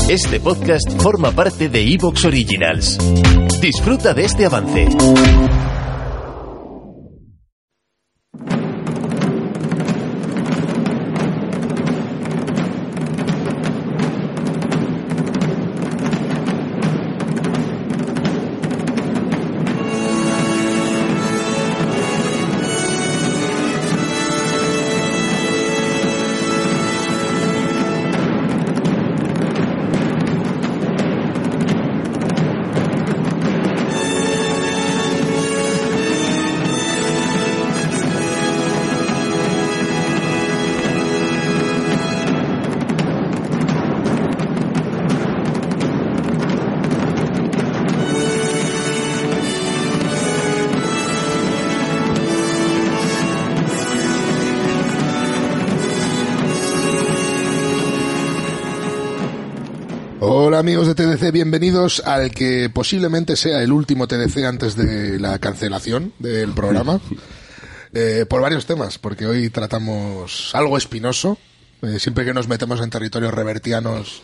Este podcast forma parte de Evox Originals. Disfruta de este avance. Hola amigos de TDC, bienvenidos al que posiblemente sea el último TDC antes de la cancelación del programa, por varios temas, porque hoy tratamos algo espinoso, siempre que nos metemos en territorios revertianos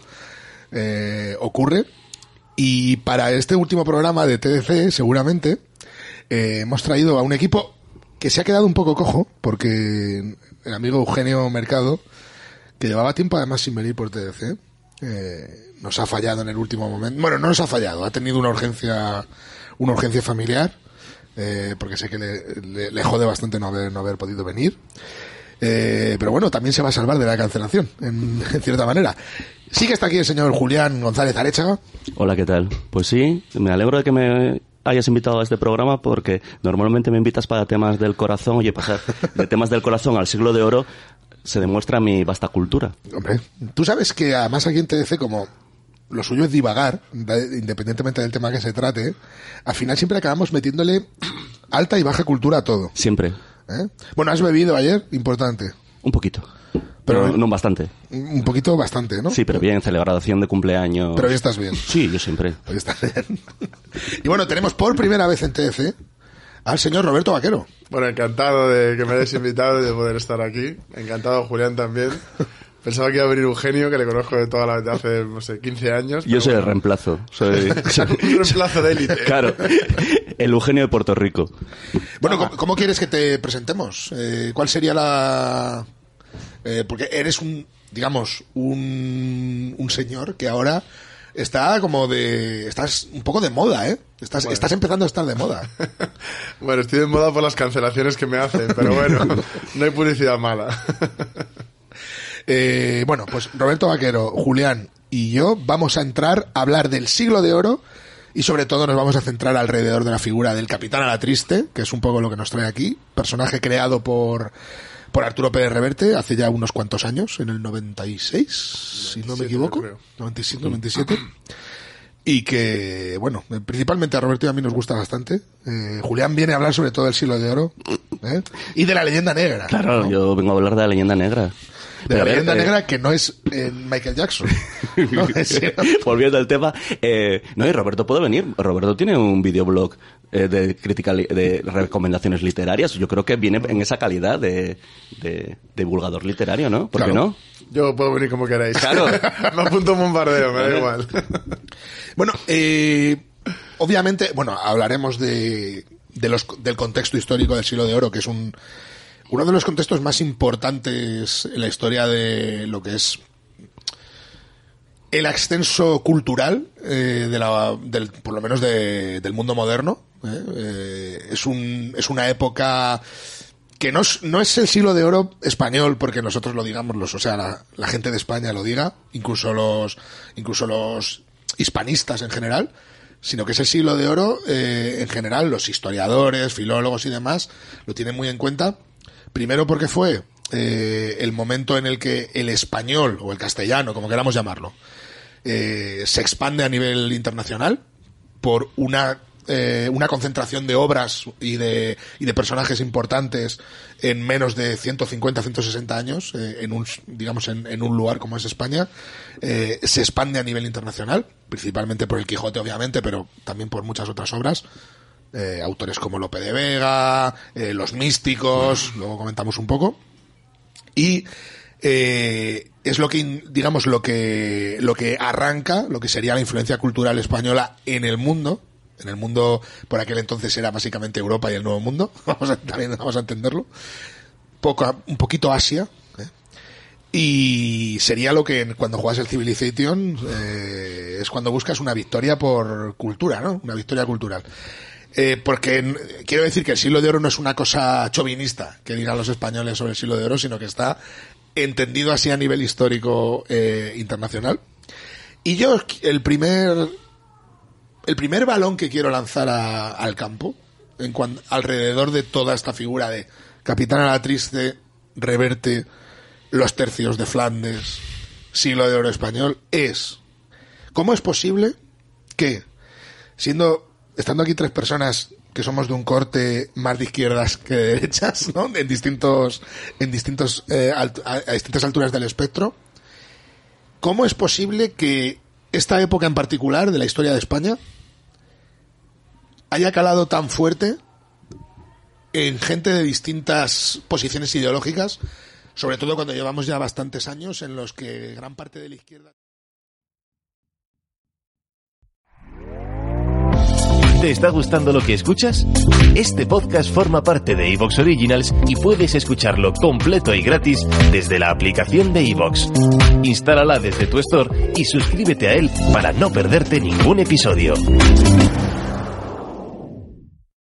ocurre, y para este último programa de TDC seguramente hemos traído a un equipo que se ha quedado un poco cojo, porque el amigo Eugenio Mercado, que llevaba tiempo además sin venir por TDC, nos ha fallado en el último momento. Bueno, no nos ha fallado, ha tenido una urgencia familiar, porque sé que le jode bastante no haber podido venir. Pero bueno, también se va a salvar de la cancelación, en cierta manera. Sí que está aquí el señor Julián González Arechaga. Hola, ¿qué tal? Pues sí, me alegro de que me hayas invitado a este programa, porque normalmente me invitas para temas del corazón. Oye, pasar de temas del corazón al siglo de oro se demuestra mi vasta cultura. Hombre, tú sabes que además aquí en TDC, como lo suyo es divagar, independientemente del tema que se trate, al final siempre acabamos metiéndole alta y baja cultura a todo. Siempre. Bueno, ¿has bebido ayer? Importante. Un poquito. Pero no bastante. Un poquito bastante, ¿no? Sí, pero bien, celebración de cumpleaños. Pero hoy estás bien. Sí, yo siempre. Hoy estás bien. Y bueno, tenemos por primera vez en TDC al señor Roberto Vaquero. Bueno, encantado de que me hayáis invitado y de poder estar aquí. Encantado, Julián, también. Pensaba que iba a venir Eugenio, que le conozco de hace, no sé, 15 años. Yo soy el reemplazo. Soy un reemplazo de élite. Claro, el Eugenio de Puerto Rico. Bueno, ¿cómo quieres que te presentemos? ¿Cuál sería la...? Porque eres digamos, un señor que ahora está estás un poco de moda, ¿eh? Estás empezando a estar de moda. Bueno, estoy de moda por las cancelaciones que me hacen, pero bueno, no hay publicidad mala. Bueno, pues Roberto Vaquero, Julián y yo vamos a entrar a hablar del siglo de oro y sobre todo nos vamos a centrar alrededor de la figura del Capitán Alatriste, que es un poco lo que nos trae aquí, personaje creado por Arturo Pérez Reverte hace ya unos cuantos años, en el 96, si no me equivoco, 97, 97. Y que, bueno, principalmente a Roberto y a mí nos gusta bastante. Julián viene a hablar sobre todo del siglo de oro y de la leyenda negra. Claro, ¿no? Yo vengo a hablar de la leyenda negra. De la leyenda negra que no es Michael Jackson. ¿No? Volviendo al tema, no, y Roberto puede venir. Roberto tiene un videoblog de crítica de recomendaciones literarias. Yo creo que viene en esa calidad de divulgador literario, ¿no? ¿Por qué no? Yo puedo venir como queráis. Claro. Me apunto un bombardeo, me da igual. Bueno, obviamente, bueno, hablaremos del contexto histórico del siglo de oro, que es uno de los contextos más importantes en la historia de lo que es el ascenso cultural por lo menos del mundo moderno. Es una época que no es el siglo de oro español porque nosotros lo digamos, o sea, la gente de España lo diga, incluso los hispanistas en general, sino que es el siglo de oro en general, los historiadores, filólogos y demás lo tienen muy en cuenta. Primero porque fue el momento en el que el español, o el castellano, como queramos llamarlo, se expande a nivel internacional por una concentración de obras y de personajes importantes en menos de 150, 160 años, en un lugar como es España, se expande a nivel internacional, principalmente por el Quijote, obviamente, pero también por muchas otras obras. Autores como Lope de Vega, los místicos, luego comentamos un poco. Y es lo que, digamos, lo que arranca, lo que sería la influencia cultural española en el mundo. En el mundo, por aquel entonces era básicamente Europa y el Nuevo Mundo. También vamos a entenderlo. Un poquito Asia. Y sería lo que cuando juegas el Civilization es cuando buscas una victoria por cultura, ¿no? Una victoria cultural. Porque quiero decir que el siglo de oro no es una cosa chauvinista que digan los españoles sobre el siglo de oro, sino que está entendido así a nivel histórico internacional. Y yo el primer balón que quiero lanzar al campo alrededor de toda esta figura de Capitán a la Triste, Reverte, los tercios de Flandes, siglo de oro español, es ¿cómo es posible que, estando aquí 3 personas que somos de un corte más de izquierdas que de derechas, ¿no? A distintas alturas del espectro, ¿cómo es posible que esta época en particular de la historia de España haya calado tan fuerte en gente de distintas posiciones ideológicas, sobre todo cuando llevamos ya bastantes años en los que gran parte de la izquierda... ¿Te está gustando lo que escuchas? Este podcast forma parte de iVoox Originals y puedes escucharlo completo y gratis desde la aplicación de iVoox. Instálala desde tu store y suscríbete a él para no perderte ningún episodio.